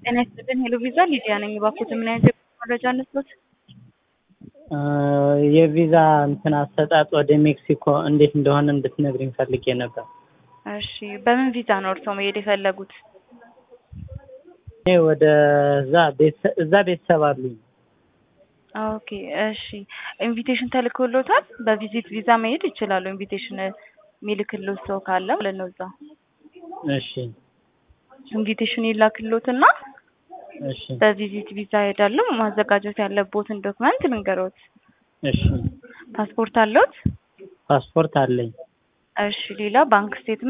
ጤና ይስጥልኝ ሄሎ ቪዛ ሊዲያ ነኝ። እባክዎት ምን አይነት መረጃ አነሱት? የቪዛ እንትን አሰጣጥ ወደ ሜክሲኮ እንዴት እንደሆነ እንድትነግሪኝ ፈልጌ ነበር። እሺ በምን ቪዛ ነው እርስዎ መሄድ የፈለጉት? እኔ ወደ እዛ ቤተሰብ አሉኝ። ኦኬ እሺ ኢንቪቴሽን ተልኮሎታል? በቪዚት ቪዛ መሄድ ይችላሉ። ኢንቪቴሽን የሚልክልዎት ሰው ካለ ማለት ነው እዛ። እሺ ኢንቪቴሽን ይላክልዎትና እሺ በቪዚት ቪዛ ሄዳሉ። ማዘጋጀት ያለብዎትን ዶክመንት ልንገሮት። እሺ ፓስፖርት አለዎት? ፓስፖርት አለኝ። እሺ ሌላ ባንክ ስቴትመንት